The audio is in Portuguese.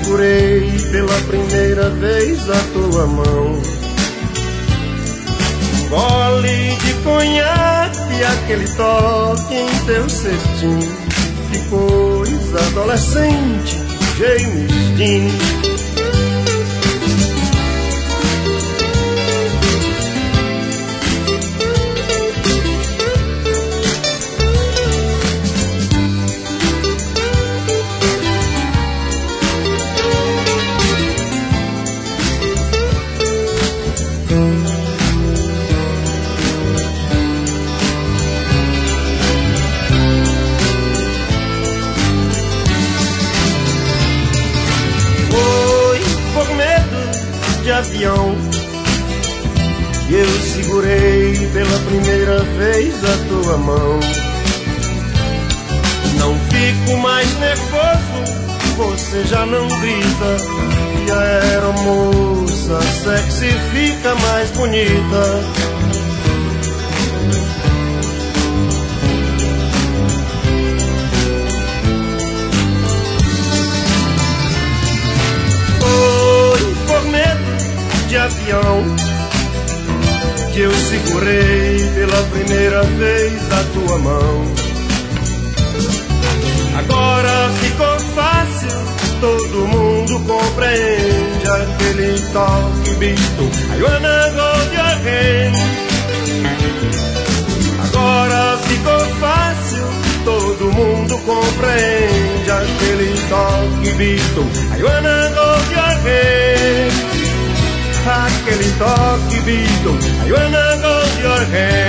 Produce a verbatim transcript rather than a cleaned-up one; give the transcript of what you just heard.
segurei pela primeira vez a tua mão. Um gole de conhaque, aquele toque em teu cetim. Que coisa adolescente, James Dean. De avião, e eu segurei pela primeira vez a tua mão. Não fico mais nervoso, você já não grita, e a aeromoça sexy fica mais bonita. De avião, que eu segurei pela primeira vez a tua mão. Agora ficou fácil, todo mundo compreende aquele toque bicho. I wanna hold your hand. Agora ficou fácil, todo mundo compreende aquele toque bicho. I wanna hold your hand. Aquele toque bicho, I wanna hold your hand.